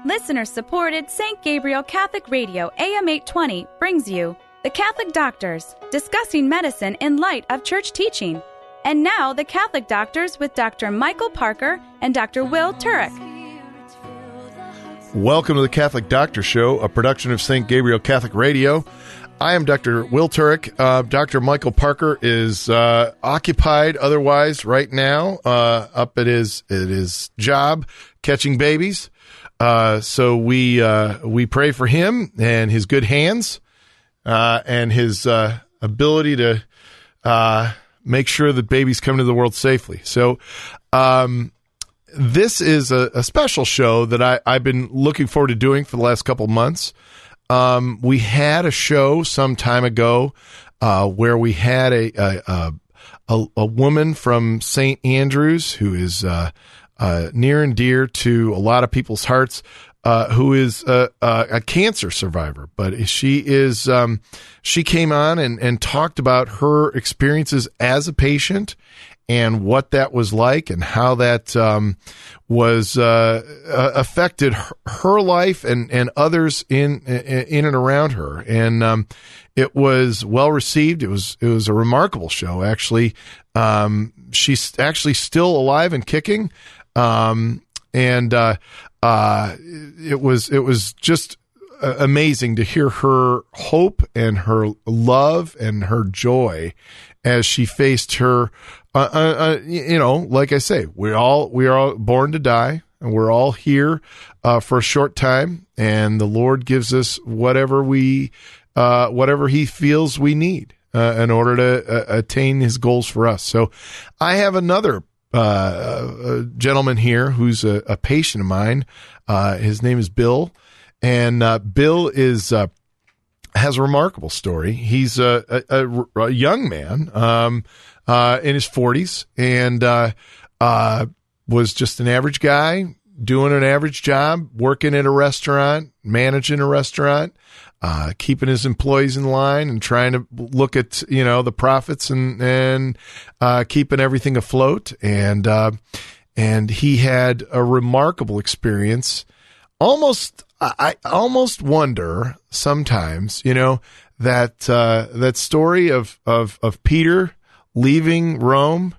Listener-supported St. Gabriel Catholic Radio AM 820 brings you The Catholic Doctors, discussing medicine in light of church teaching. And now, The Catholic Doctors with Dr. Michael Parker and Dr. Will Turek. Welcome to The Catholic Doctor Show, a production of St. Gabriel Catholic Radio. I am Dr. Will Turek. Dr. Michael Parker is occupied otherwise right now up at his job catching babies. So we pray for him and his good hands and his ability to make sure that babies come into the world safely. So this is a special show that I've been looking forward to doing for the last couple months. We had a show some time ago where we had a woman from St. Andrews who is near and dear to a lot of people's hearts, who is a cancer survivor. But she came on and talked about her experiences as a patient and what that was like and how that was affected her life and others in and around her. And it was well received. It was a remarkable show, actually. She's actually still alive and kicking. It was just amazing to hear her hope and her love and her joy as she faced her, like I say, we are all born to die, and we're all here for a short time, and the Lord gives us whatever He feels we need in order to attain His goals for us. So I have another a gentleman here who's a patient of mine. His name is Bill, and Bill has a remarkable story. He's a young man in his 40s and was just an average guy doing an average job, working at a restaurant, managing a restaurant, keeping his employees in line and trying to look at, the profits and keeping everything afloat. And he had a remarkable experience. I almost wonder sometimes, that story of Peter leaving Rome,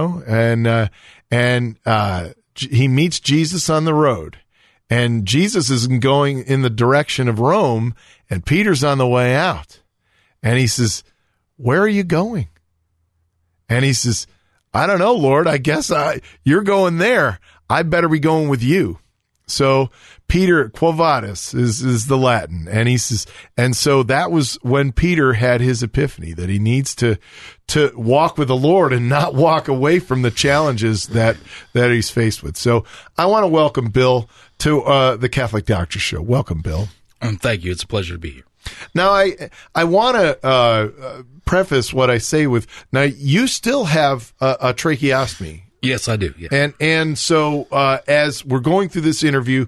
and he meets Jesus on the road. And Jesus isn't going in the direction of Rome, and Peter's on the way out. And he says, "Where are you going?" And he says, "I don't know, Lord. I guess you're going there. I better be going with you." So Peter, quo vadis is the Latin. And he says, and so that was when Peter had his epiphany that he needs to walk with the Lord and not walk away from the challenges that he's faced with. So I want to welcome Bill to the Catholic Doctor Show. Welcome, Bill. Thank you. It's a pleasure to be here. Now, I want to preface what I say with, now, you still have a tracheostomy. Yes, I do. Yeah. And so as we're going through this interview,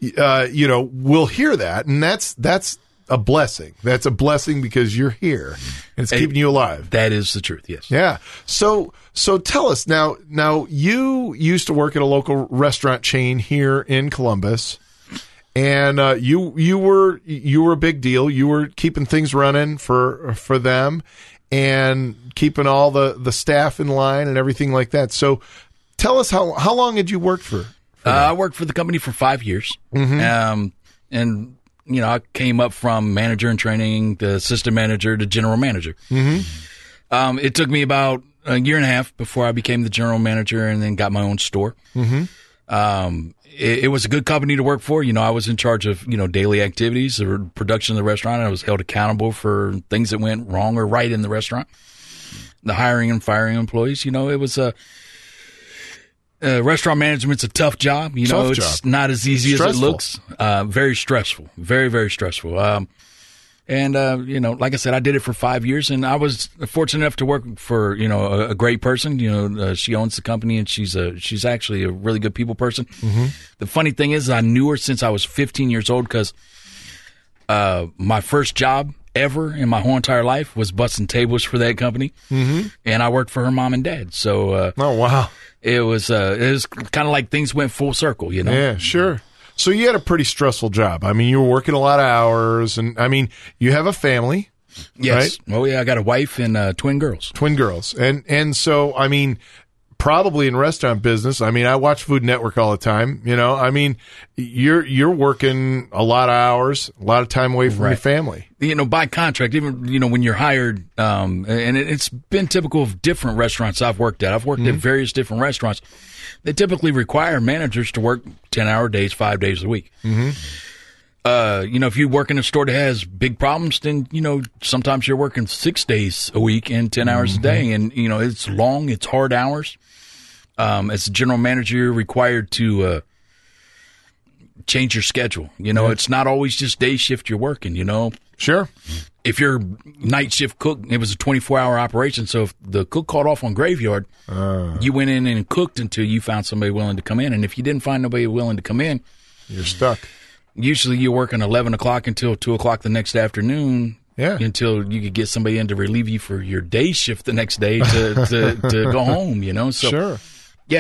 we'll hear that, and that's a blessing. That's a blessing because you're here, and it's keeping you alive. That is the truth. Yes. Yeah. So tell us now. You used to work at a local restaurant chain here in Columbus, and you were a big deal. You were keeping things running for them, and keeping all the staff in line and everything like that. So tell us how long did you work for I worked for the company for 5 years. Mm-hmm. And I came up from manager in training to assistant manager to general manager. Mm-hmm. It took me about a year and a half before I became the general manager and then got my own store. Mm-hmm. It was a good company to work for. I was in charge of, daily activities, the production of the restaurant. I was held accountable for things that went wrong or right in the restaurant. The hiring and firing employees, it was restaurant management's a tough job. It's not as easy as it looks. Very stressful. Very, very stressful. Like I said, I did it for 5 years, and I was fortunate enough to work for, a great person. She owns the company, and she's actually a really good people person. Mm-hmm. The funny thing is, I knew her since I was 15 years old because my first job ever in my whole entire life was busting tables for that company. Mm-hmm. And I worked for her mom and dad. So, oh, wow. It was kind of like things went full circle, Yeah, sure. So you had a pretty stressful job. I mean, you were working a lot of hours, and I mean, you have a family. Yes. Right? Oh, yeah. I got a wife and twin girls. Twin girls. And so, I mean, probably in restaurant business, I mean, I watch Food Network all the time, you know. I mean, you're working a lot of hours, a lot of time away from your family. You know, by contract, even, you know, when you're hired, and it's been typical of different restaurants I've worked at. I've worked at various different restaurants. They typically require managers to work 10-hour days, 5 days a week. You know, if you work in a store that has big problems, then, you know, sometimes you're working 6 days a week and 10 hours a day. And, you know, it's long, it's hard hours. As a general manager, you're required to change your schedule. You know, it's not always just day shift you're working, you know. Sure. If you're night shift cook, it was a 24-hour operation. So if the cook called off on graveyard, you went in and cooked until you found somebody willing to come in. And if you didn't find nobody willing to come in, you're stuck. Usually you're working 11 o'clock until 2 o'clock the next afternoon. Yeah. Until you could get somebody in to relieve you for your day shift the next day to go home, you know. So, sure. Yeah,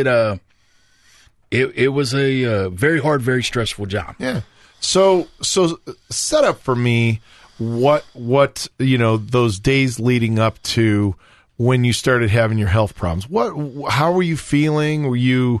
it was a very hard, very stressful job. Yeah. So set up for me what you know, those days leading up to when you started having your health problems. How were you feeling? Were you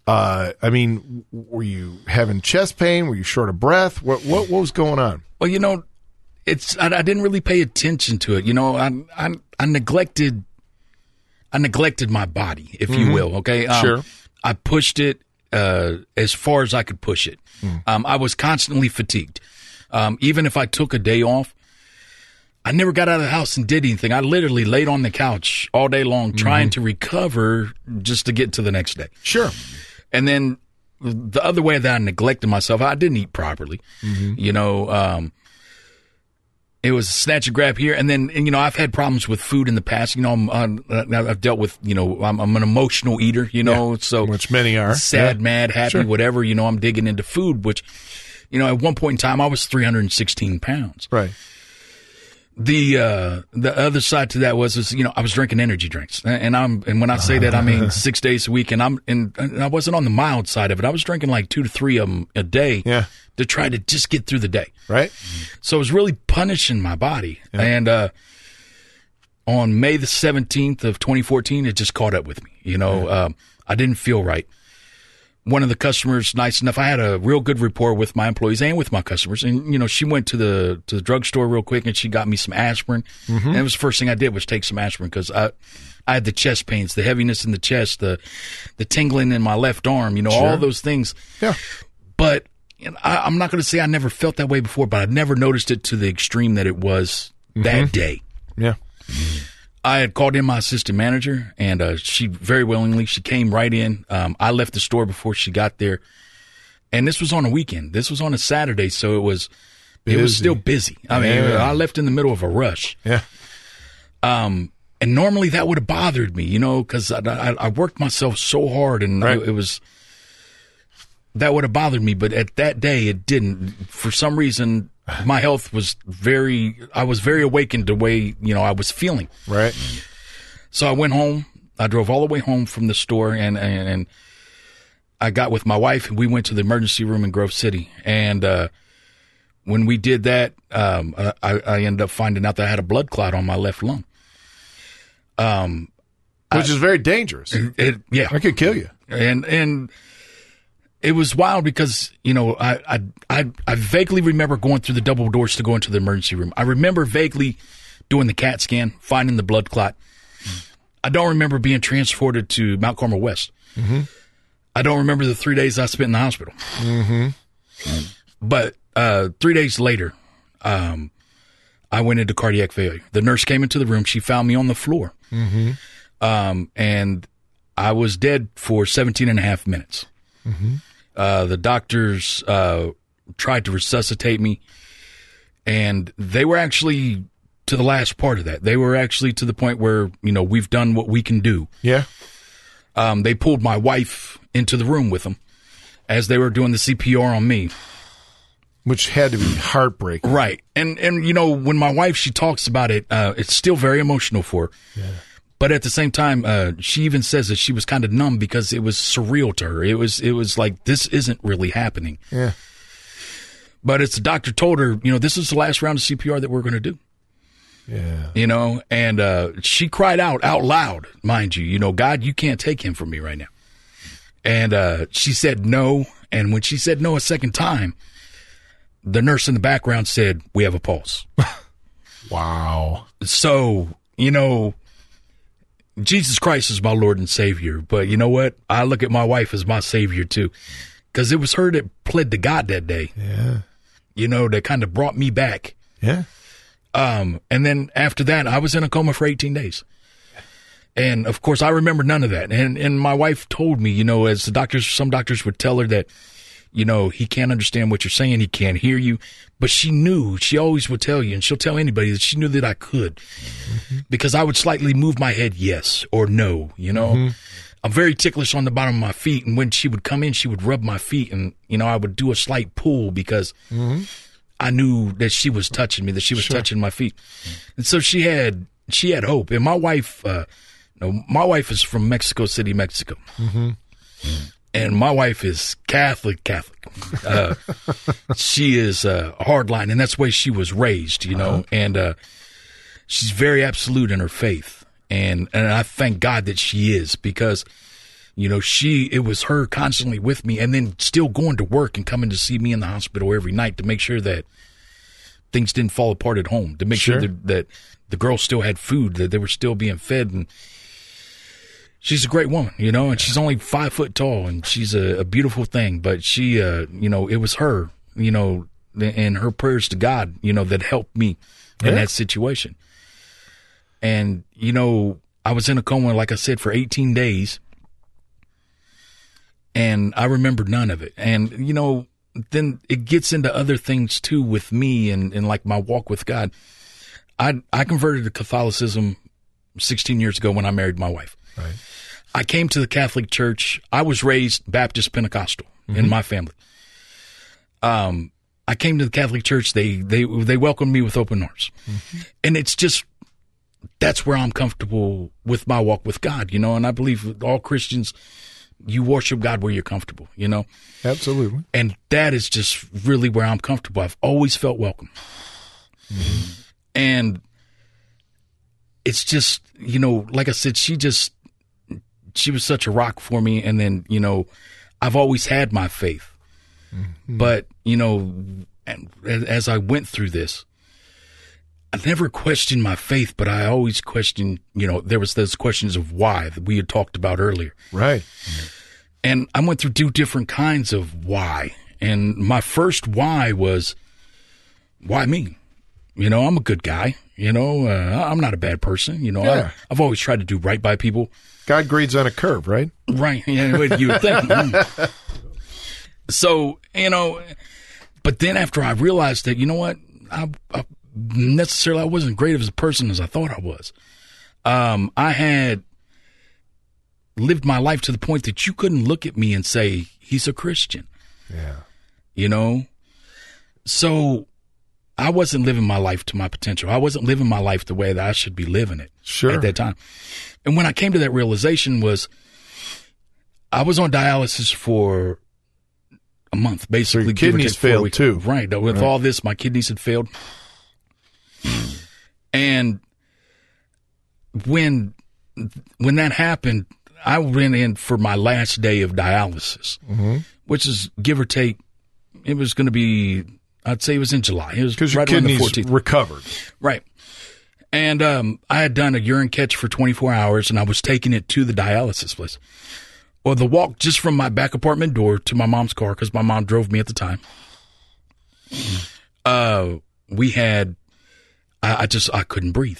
were you having chest pain? Were you short of breath? What was going on? Well, you know, I didn't really pay attention to it. You know, I neglected my body, if you will. Okay. Sure. I pushed it as far as I could push it. I was constantly fatigued. Even if I took a day off, I never got out of the house and did anything. I literally laid on the couch all day long trying to recover just to get to the next day. Sure. And then the other way that I neglected myself, I didn't eat properly. You know, it was a snatch and grab here. And then, you know, I've had problems with food in the past. You know, I've dealt with, you know, I'm an emotional eater, you know, so. Which many are. Sad, mad, happy, whatever. You know, I'm digging into food, which, you know, at one point in time, I was 316 pounds. Right. The other side to that was, you know, I was drinking energy drinks, and when I say that, I mean 6 days a week, and I wasn't on the mild side of it. I was drinking like 2 to 3 of them a day to try to just get through the day. Right. So it was really punishing my body. Yeah. And on May the 17th of 2014, it just caught up with me. You know, I didn't feel right. One of the customers, nice enough, I had a real good rapport with my employees and with my customers. And, you know, she went to the drugstore real quick and she got me some aspirin. And it was the first thing I did was take some aspirin because I had the chest pains, the heaviness in the chest, the tingling in my left arm, you know, all those things. Yeah. But you know, I'm not going to say I never felt that way before, but I never noticed it to the extreme that it was that day. Yeah. I had called in my assistant manager, and she very willingly, she came right in. I left the store before she got there, and this was on a weekend. This was on a Saturday, so it was still busy. I mean, I left in the middle of a rush. Yeah. And normally that would have bothered me, you know, because I worked myself so hard, and that would have bothered me. But at that day, it didn't. For some reason, my health was I was very awakened the way, you know, I was feeling. Right. So I went home. I drove all the way home from the store, and I got with my wife, and we went to the emergency room in Grove City. And when we did that, I ended up finding out that I had a blood clot on my left lung. Which is very dangerous. Yeah. It could kill you. And it was wild because, you know, I vaguely remember going through the double doors to go into the emergency room. I remember vaguely doing the CAT scan, finding the blood clot. I don't remember being transported to Mount Carmel West. I don't remember the 3 days I spent in the hospital. But 3 days later, I went into cardiac failure. The nurse came into the room. She found me on the floor. And I was dead for 17 and a half minutes. The doctors tried to resuscitate me, and they were actually to the last part of that. They were actually to the point where, you know, we've done what we can do. Yeah. They pulled my wife into the room with them as they were doing the CPR on me. Which had to be heartbreaking. Right. And you know, when my wife, she talks about it, it's still very emotional for her. Yeah. But at the same time, she even says that she was kind of numb because it was surreal to her. It was like, this isn't really happening. Yeah. But it's the doctor told her, this is the last round of CPR that we're going to do. Yeah. And she cried out loud, mind you, God, you can't take him from me right now. And she said no. And when she said no a second time, the nurse in the background said, we have a pulse. Wow. So, Jesus Christ is my Lord and Savior. But you know what? I look at my wife as my Savior too. Because it was her that pled to God that day. Yeah. That kind of brought me back. Yeah. And then after that, I was in a coma for 18 days. And of course, I remember none of that. And my wife told me, as some doctors would tell her that, he can't understand what you're saying. He can't hear you. But she knew, she always would tell you, and she'll tell anybody that she knew that I could. Mm-hmm. Because I would slightly move my head yes or no, Mm-hmm. I'm very ticklish on the bottom of my feet. And when she would come in, she would rub my feet and, I would do a slight pull because I knew that she was touching me, that she was touching my feet. And so she had hope. And my wife, my wife is from Mexico City, Mexico. Mm-hmm. And my wife is Catholic. She is hardline, and that's the way she was raised, and she's very absolute in her faith. And I thank God that she is because, it was her constantly with me and then still going to work and coming to see me in the hospital every night to make sure that things didn't fall apart at home, to make sure that the girls still had food, that they were still being fed. And she's a great woman, and she's only 5 foot tall and she's a beautiful thing. But she, it was her, and her prayers to God, that helped me in that situation. And, I was in a coma, like I said, for 18 days. And I remember none of it. And, then it gets into other things too with me and like my walk with God. I converted to Catholicism 16 years ago when I married my wife. Right. I came to the Catholic Church. I was raised Baptist Pentecostal in my family. I came to the Catholic Church. They welcomed me with open arms. Mm-hmm. And it's just, that's where I'm comfortable with my walk with God, and I believe all Christians, you worship God where you're comfortable, Absolutely. And that is just really where I'm comfortable. I've always felt welcome. Mm-hmm. And it's just, like I said, she was such a rock for me. And then, I've always had my faith, but, as I went through this, I never questioned my faith, but I always questioned, there was those questions of why that we had talked about earlier. Right. And I went through 2 different kinds of why. And my first why was, why me? I'm a good guy. I'm not a bad person. I've always tried to do right by people. God grades on a curve, right? Right. Yeah, you would think. So, but then after I realized that, I wasn't great as a person as I thought I was. I had lived my life to the point that you couldn't look at me and say, he's a Christian. Yeah. So I wasn't living my life to my potential. I wasn't living my life the way that I should be living it at that time. And when I came to that realization was I was on dialysis for a month, basically. Your kidneys failed too. Right. With all this, my kidneys had failed. And when that happened, I went in for my last day of dialysis, which is give or take. It was going to be, I'd say it was in July. It was because right your around the kidneys 14th. recovered. Right. And I had done a urine catch for 24 hours, and I was taking it to the dialysis place. Well, the walk just from my back apartment door to my mom's car, because my mom drove me at the time, we had, I couldn't breathe.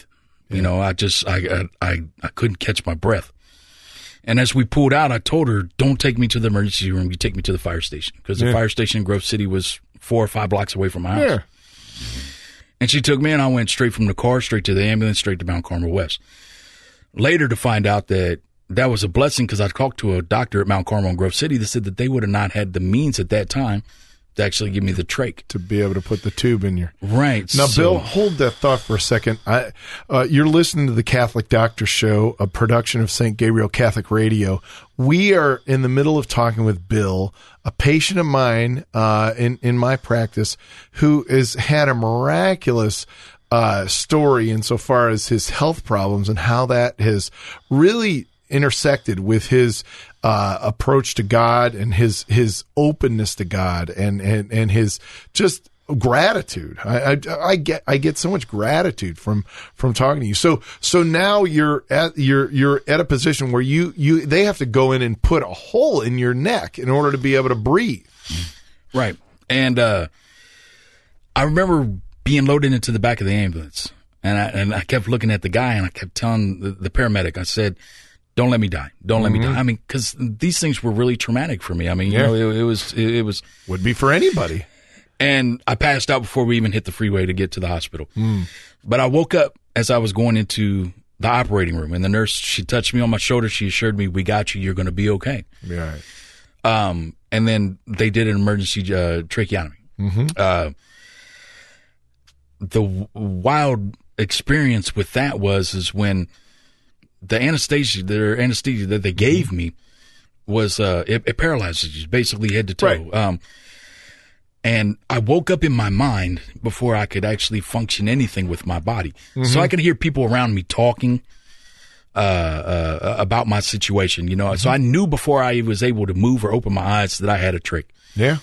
I couldn't catch my breath. And as we pulled out, I told her, don't take me to the emergency room. You take me to the fire station. Because the fire station in Grove City was 4 or 5 blocks away from my house. Yeah. And she took me, and I went straight from the car, straight to the ambulance, straight to Mount Carmel West. Later to find out that was a blessing, because I talked to a doctor at Mount Carmel in Grove City that said that they would have not had the means at that time to actually give me the trach. To be able to put the tube in your... Right. Now, Bill, hold that thought for a second. You're listening to the Catholic Doctor Show, a production of St. Gabriel Catholic Radio. We are in the middle of talking with Bill, a patient of mine in my practice, who has had a miraculous story insofar as his health problems and how that has really intersected with his approach to God and his openness to God and his just gratitude. I get so much gratitude from talking to you. So now you're at a position where they have to go in and put a hole in your neck in order to be able to breathe. Right. And I remember being loaded into the back of the ambulance, and I kept looking at the guy, and I kept telling the paramedic, I said, "Don't let me die. Don't let me die." I mean, because these things were really traumatic for me. I mean, you know, it was would be for anybody. And I passed out before we even hit the freeway to get to the hospital. But I woke up as I was going into the operating room, and the nurse, she touched me on my shoulder. She assured me, "We got you. You're going to be okay." Yeah. And then they did an emergency tracheotomy. The wild experience with that is when the anesthesia that they gave me was it paralyzes you basically head to toe. Right. And I woke up in my mind before I could actually function anything with my body. So I could hear people around me talking about my situation, you know. So I knew before I was able to move or open my eyes that I had a trach. Yeah.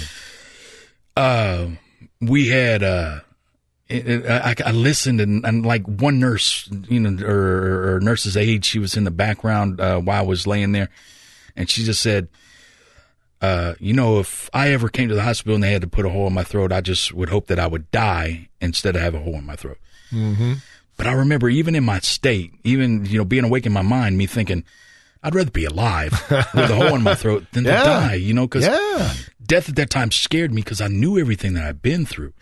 We had I listened and like one nurse, you know, or nurse's aide, she was in the background while I was laying there, and she just said, you know, if I ever came to the hospital and they had to put a hole in my throat, I just would hope that I would die instead of have a hole in my throat. But I remember even in my state, even, you know, being awake in my mind, me thinking, I'd rather be alive with a hole in my throat than to die, you know, because death at that time scared me because I knew everything that I'd been through.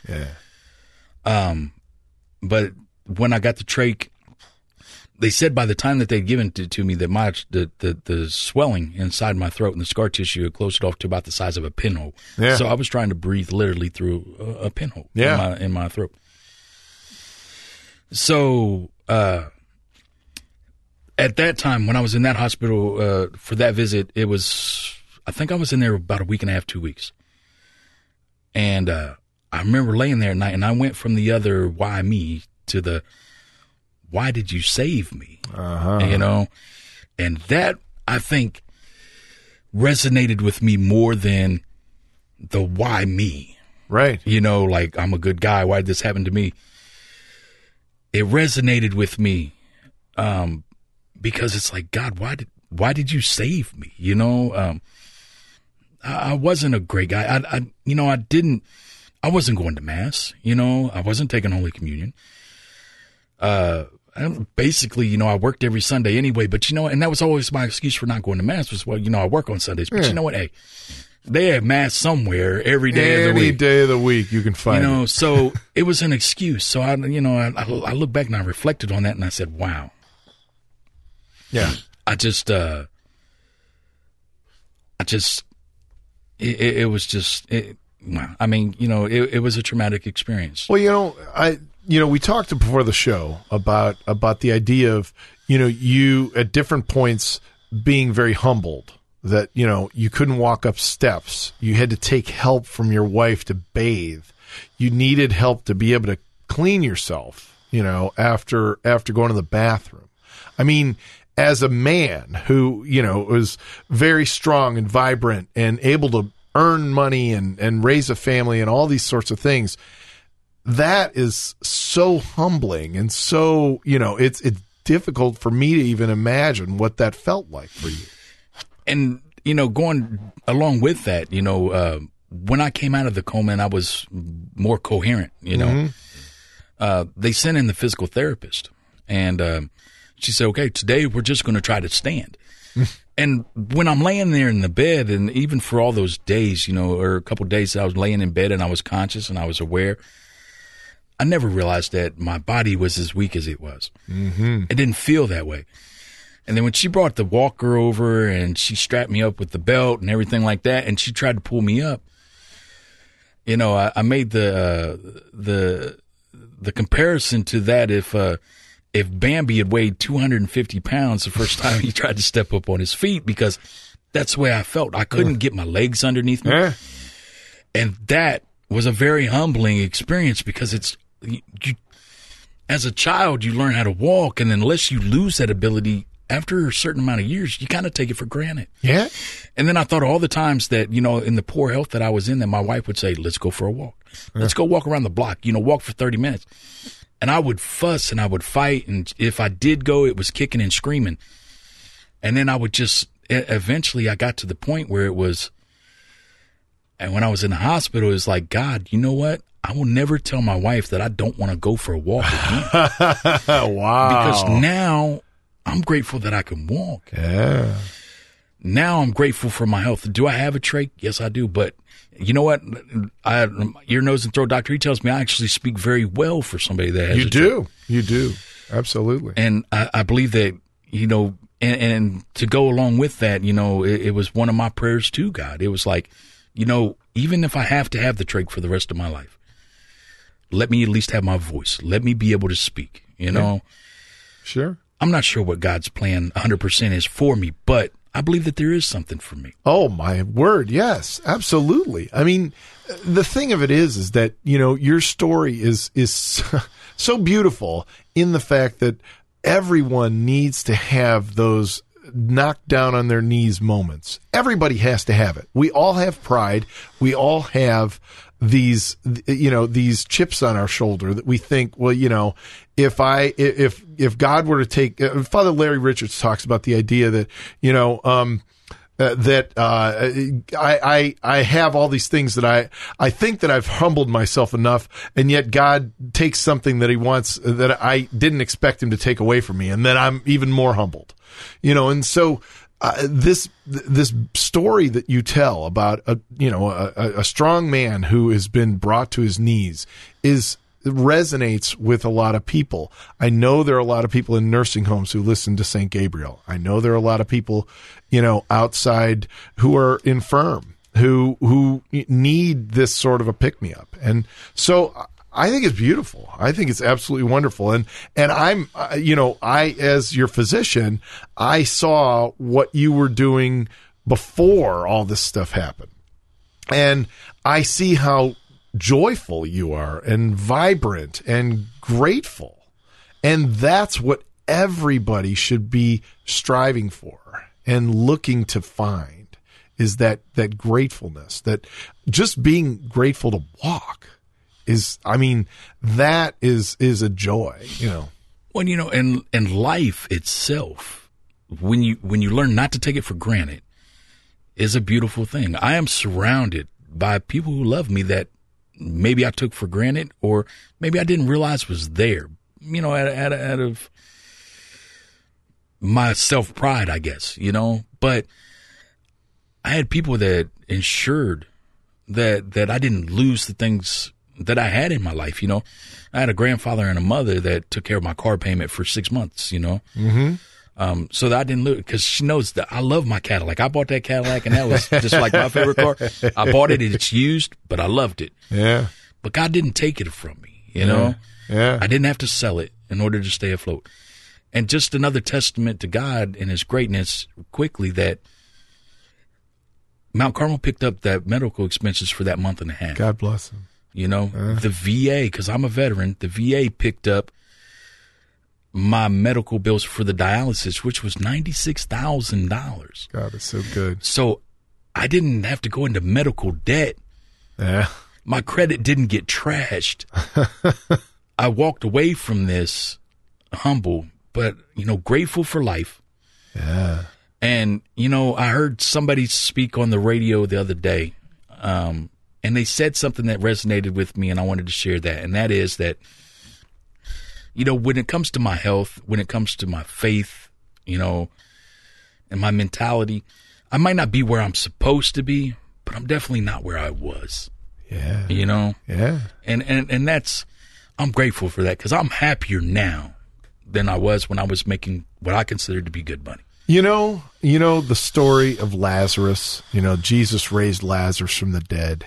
But when I got the trach, they said by the time that they'd given it to me that the swelling inside my throat and the scar tissue had closed off to about the size of a pinhole. So I was trying to breathe literally through a pinhole in my throat. So at that time when I was in that hospital for that visit, I think I was in there about a week and a half, 2 weeks. And I remember laying there at night, and I went from the other why me to the why did you save me? You know, and that I think resonated with me more than the why me. Right. You know, like, I'm a good guy. Why did this happen to me? It resonated with me because it's like, God, why did you save me? You know, I wasn't a great guy. I wasn't going to mass, you know, I wasn't taking Holy Communion. Basically, you know, I worked every Sunday anyway, but you know, and that was always my excuse for not going to mass was, well, you know, I work on Sundays, but you know what? Hey, they have mass somewhere every day of the week. Any day of the week you can find it. You know, it. so it was an excuse. So I look back and I reflected on that and I said, wow. Yeah. It was just, I mean, you know, it was a traumatic experience. Well, you know, we talked before the show about the idea of, you know, you at different points being very humbled that, you know, you couldn't walk up steps. You had to take help from your wife to bathe. You needed help to be able to clean yourself, you know, after going to the bathroom. I mean, as a man who, you know, was very strong and vibrant and able to earn money and raise a family and all these sorts of things, that is so humbling and so, you know, it's difficult for me to even imagine what that felt like for you. And, you know, going along with that, you know, when I came out of the coma and I was more coherent, you know, they sent in the physical therapist and she said, okay, today we're just going to try to stand. And when I'm laying there in the bed, and even for all those days, you know, or a couple of days that I was laying in bed and I was conscious and I was aware, I never realized that my body was as weak as it was. It didn't feel that way. And then when she brought the walker over and she strapped me up with the belt and everything like that, and she tried to pull me up, You know, I made the comparison to that if Bambi had weighed 250 pounds the first time he tried to step up on his feet, because that's the way I felt. I couldn't get my legs underneath me. Yeah. And that was a very humbling experience, because it's you, as a child, you learn how to walk, and unless you lose that ability after a certain amount of years, you kind of take it for granted. Yeah. And then I thought all the times that, you know, in the poor health that I was in, that my wife would say, let's go for a walk. Let's go walk around the block, you know, walk for 30 minutes. And I would fuss and I would fight. And if I did go, it was kicking and screaming. And then I would just, eventually I got to the point where it was, and when I was in the hospital, it was like, God, you know what? I will never tell my wife that I don't want to go for a walk again. Wow. Because now I'm grateful that I can walk. Yeah. Now I'm grateful for my health. Do I have a trach? Yes, I do. But you know what? Ear, nose, and throat doctor, he tells me I actually speak very well for somebody that has a trach. You do. Absolutely. And I believe that, you know, and to go along with that, you know, it was one of my prayers to God. It was like, you know, even if I have to have the trach for the rest of my life, let me at least have my voice. Let me be able to speak, you know. Sure. I'm not sure what God's plan 100% is for me, but I believe that there is something for me. Oh, my word. Yes, absolutely. I mean, the thing of it is that, you know, your story is so beautiful in the fact that everyone needs to have those knocked down on their knees moments. Everybody has to have it. We all have pride. We all have these, you know, these chips on our shoulder that we think, well, you know, if God were to take, Father Larry Richards talks about the idea that, you know, I have all these things that I think that I've humbled myself enough, and yet God takes something that he wants that I didn't expect him to take away from me, and then I'm even more humbled, you know. And so this story that you tell about a strong man who has been brought to his knees resonates with a lot of people. I know there are a lot of people in nursing homes who listen to St. Gabriel. I know there are a lot of people, you know, outside who are infirm, who need this sort of a pick-me-up. And so I think it's beautiful. I think it's absolutely wonderful. And I'm, you know, as your physician, I saw what you were doing before all this stuff happened. And I see how joyful you are and vibrant and grateful. And that's what everybody should be striving for and looking to find, is that gratefulness, that just being grateful to walk is, I mean, that is a joy, you know. Well, you know, and life itself, when you learn not to take it for granted, is a beautiful thing. I am surrounded by people who love me that maybe I took for granted, or maybe I didn't realize was there, you know, out of my self-pride, I guess, you know. But I had people that ensured that I didn't lose the things that I had in my life, you know. I had a grandfather and a mother that took care of my car payment for 6 months, you know. Mm-hmm. So that I didn't lose, because she knows that I love my Cadillac. I bought that Cadillac, and that was just like my favorite car. I bought it, and it's used, but I loved it. Yeah. But God didn't take it from me, you know. Yeah. I didn't have to sell it in order to stay afloat. And just another testament to God and his greatness quickly, that Mount Carmel picked up that medical expenses for that month and a half. God bless him. You know, the VA, because I'm a veteran, the VA picked up my medical bills for the dialysis, which was $96,000. God, it's so good. So I didn't have to go into medical debt. Yeah. My credit didn't get trashed. I walked away from this humble, but, you know, grateful for life. Yeah. And, you know, I heard somebody speak on the radio the other day, and they said something that resonated with me, and I wanted to share that. And that is that, you know, when it comes to my health, when it comes to my faith, you know, and my mentality, I might not be where I'm supposed to be, but I'm definitely not where I was. Yeah. You know? Yeah. And that's, I'm grateful for that, because I'm happier now than I was when I was making what I considered to be good money. You know the story of Lazarus, you know, Jesus raised Lazarus from the dead.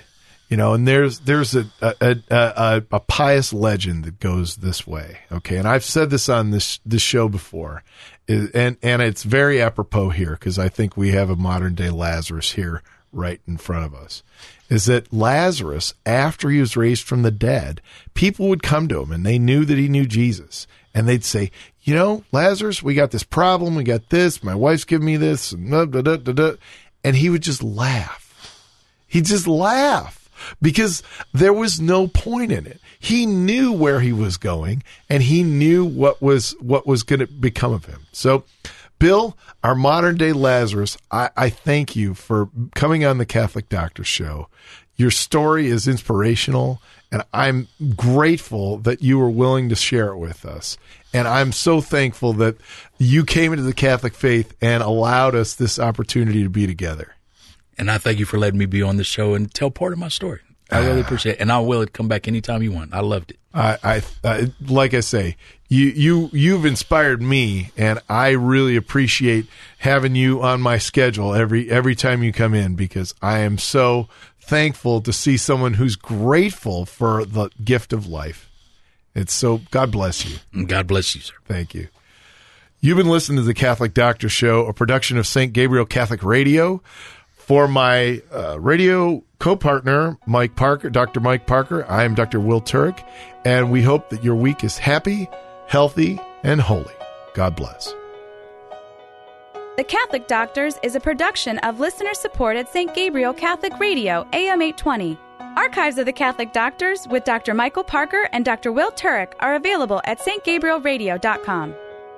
And there's a pious legend that goes this way. Okay. And I've said this on this show before, and it's very apropos here because I think we have a modern day Lazarus here right in front of us, is that Lazarus, after he was raised from the dead, people would come to him and they knew that he knew Jesus. And they'd say, Lazarus, we got this problem. We got this. My wife's giving me this. And he would just laugh. He'd just laugh. Because there was no point in it. He knew where he was going, and he knew what was going to become of him. So, Bill, our modern day Lazarus, I thank you for coming on the Catholic Doctor Show. Your story is inspirational, and I'm grateful that you were willing to share it with us. And I'm so thankful that you came into the Catholic faith and allowed us this opportunity to be together. And I thank you for letting me be on the show and tell part of my story. I really appreciate it. And I will come back anytime you want. I loved it. I like I say, you've inspired me, and I really appreciate having you on my schedule every time you come in, because I am so thankful to see someone who's grateful for the gift of life. God bless you. And God bless you, sir. Thank you. You've been listening to the Catholic Doctor Show, a production of St. Gabriel Catholic Radio. For my radio co-partner, Mike Parker, Dr. Mike Parker, I am Dr. Will Turek, and we hope that your week is happy, healthy, and holy. God bless. The Catholic Doctors is a production of listener-supported St. Gabriel Catholic Radio, AM 820. Archives of the Catholic Doctors with Dr. Michael Parker and Dr. Will Turek are available at stgabrielradio.com.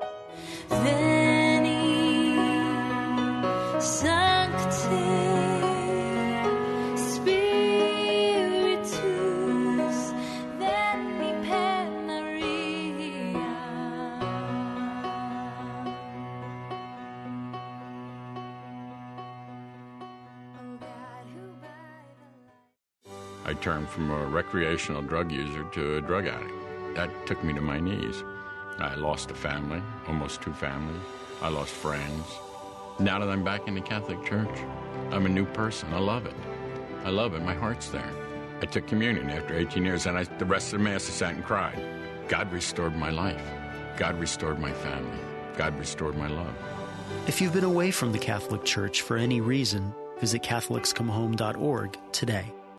I turned from a recreational drug user to a drug addict. That took me to my knees. I lost a family, almost 2 families. I lost friends. Now that I'm back in the Catholic Church, I'm a new person. I love it. I love it. My heart's there. I took communion after 18 years, and the rest of the Mass I sat and cried. God restored my life. God restored my family. God restored my love. If you've been away from the Catholic Church for any reason, visit CatholicsComeHome.org today.